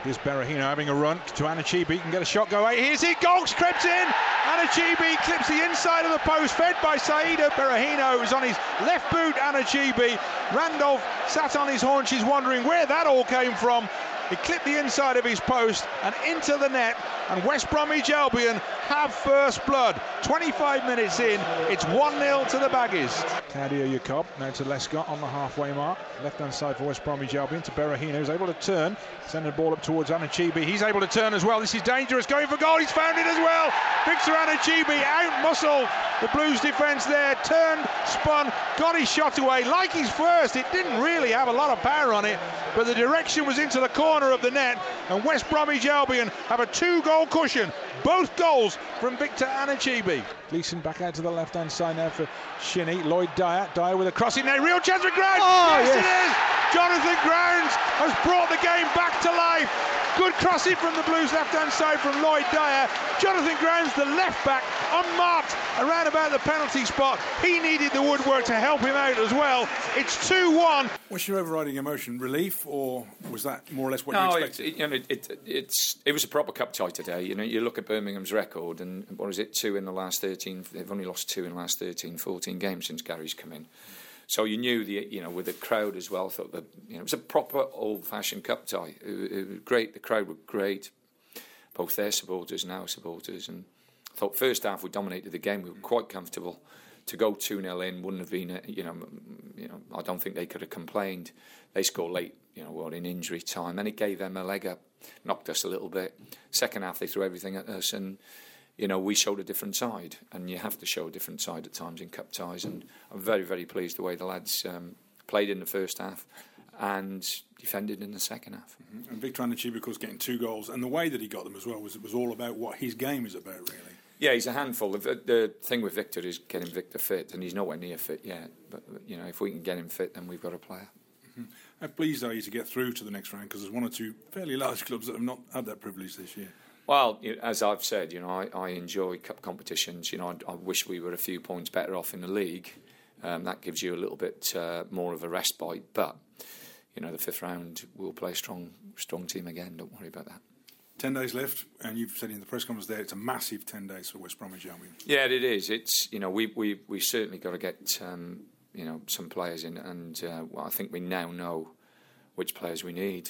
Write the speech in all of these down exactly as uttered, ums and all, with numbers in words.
Here's Berahino having a run to Anichebe, can get a shot go eight. Here's it, Gonks crept in. Anichebe clips the inside of the post, fed by Saida. Berahino is on his left boot. Anichebe, Randolph sat on his haunches wondering where that all came from. He clipped the inside of his post and into the net, and West Bromwich Albion have first blood. twenty-five minutes in, it's one nil to the Baggies. Claudio Jacob now to Lescott on the halfway mark. Left hand side for West Bromwich Albion to Berahino, who's able to turn, sending the ball up towards Anichebe. He's able to turn as well. This is dangerous, going for goal. He's found it as well. Victor Anichebe out-muscled the Blues defence there, turned, spun, got his shot away like his first. It didn't really have a lot of power on it, but the direction was into the corner of the net, and West Bromwich Albion have a two-goal cushion. Both goals from Victor Anichebe. Gleeson back out to the left-hand side now for Shinnie. Lloyd Dyer, Dyer with a crossing there. Real chance for Grounds. Oh, yes, yes, it is. Jonathan Grounds has brought the game back to life. Good crossing from the Blues left-hand side from Lloyd Dyer. Jonathan Grounds, the left-back, unmarked around about the penalty spot. He needed the woodwork to help him out as well. It's two one. What's your overriding emotion? Relief, or was that more or less what no, you expected? It, you know, it, it, it's, it was a proper cup tie today. You know, you look at Birmingham's record, and what is it, two in the last thirteen, they've only lost two in the last thirteen, fourteen games since Gary's come in. So you knew, the you know, with the crowd as well, thought that, you know, it was a proper old-fashioned cup tie. It, it was great, the crowd were great, both their supporters and our supporters, and I thought first half we dominated the game, we were quite comfortable. To go two nil in wouldn't have been, a, you know, you know, I don't think they could have complained. They scored late, you know, what, in injury time, and it gave them a leg up, knocked us a little bit. Second half they threw everything at us, and you know, we showed a different side, and you have to show a different side at times in cup ties, and I'm very, very pleased the way the lads um, played in the first half and defended in the second half. Mm-hmm. And Victor Anichebe, of course, getting two goals, and the way that he got them as well was it was all about what his game is about, really. Yeah, he's a handful. The, the thing with Victor is getting Victor fit, and he's nowhere near fit yet. But you know, if we can get him fit, then we've got a player. Mm-hmm. How pleased are you to get through to the next round? Because there's one or two fairly large clubs that have not had that privilege this year. Well, as I've said, you know, I, I enjoy cup competitions. You know, I, I wish we were a few points better off in the league. Um, that gives you a little bit uh, more of a respite. But you know, the fifth round we'll play a strong, strong team again. Don't worry about that. Ten days left, and you've said in the press conference there it's a massive ten days for West Bromwich Albion. Yeah, it is. It's you know we we we certainly got to get um, you know some players in, and uh, well, I think we now know which players we need.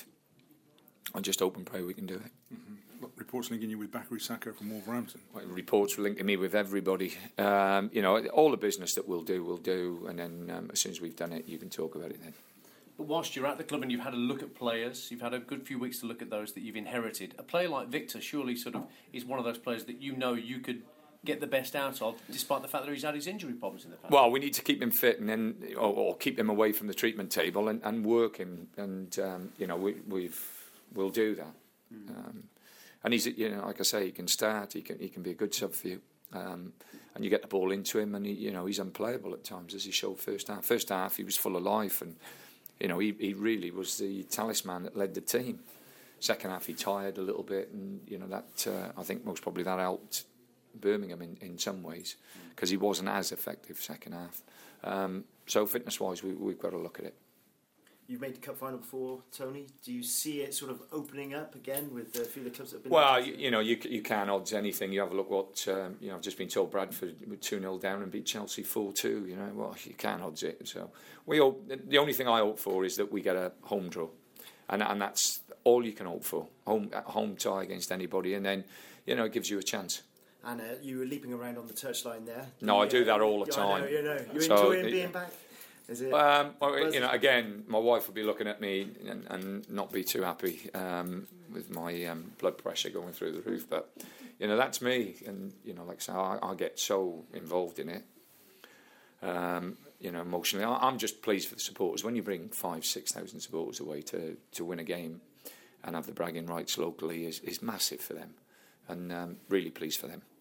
I just hope and pray we can do it. Mm-hmm. Reports linking you with Bakary Saka from Wolverhampton. Well, reports linking me with everybody. Um, you know, all the business that we'll do, we'll do, and then um, as soon as we've done it, you can talk about it then. But whilst you're at the club and you've had a look at players, you've had a good few weeks to look at those that you've inherited. A player like Victor surely sort of is one of those players that you know you could get the best out of, despite the fact that he's had his injury problems in the past. Well, we need to keep him fit, and then or, or keep him away from the treatment table, and, and work him, and um, you know we, we've we'll do that. Mm. Um, and he's, you know, like I say, he can start. He can he can be a good sub for you, um, and you get the ball into him, and he, you know he's unplayable at times, as he showed first half. First half, he was full of life, and you know he he really was the talisman that led the team. Second half, he tired a little bit, and you know that uh, I think most probably that helped Birmingham in, in some ways, because he wasn't as effective second half. Um, so fitness-wise, we, we've got to look at it. You've made the cup final before, Tony. Do you see it sort of opening up again with a few of the clubs that have been... Well, you, you know, you you can't odds anything. You have a look what, um, you know, I've just been told Bradford were two nil down and beat Chelsea four two, you know, well, you can't odds it. So we all, the only thing I hope for is that we get a home draw. And and that's all you can hope for. Home home tie against anybody, and then, you know, it gives you a chance. And uh, you were leaping around on the touchline there. No, you, I do uh, that all the you, time. I know, you know. You're so enjoying it, being back? Is it? Um, well, you know, again, my wife will be looking at me and, and not be too happy um, with my um, blood pressure going through the roof. But, you know, that's me. And, you know, like I say, I, I get so involved in it, um, you know, emotionally. I, I'm just pleased for the supporters. When you bring five, six thousand supporters away to, to win a game and have the bragging rights locally is, is massive for them. And um, really pleased for them.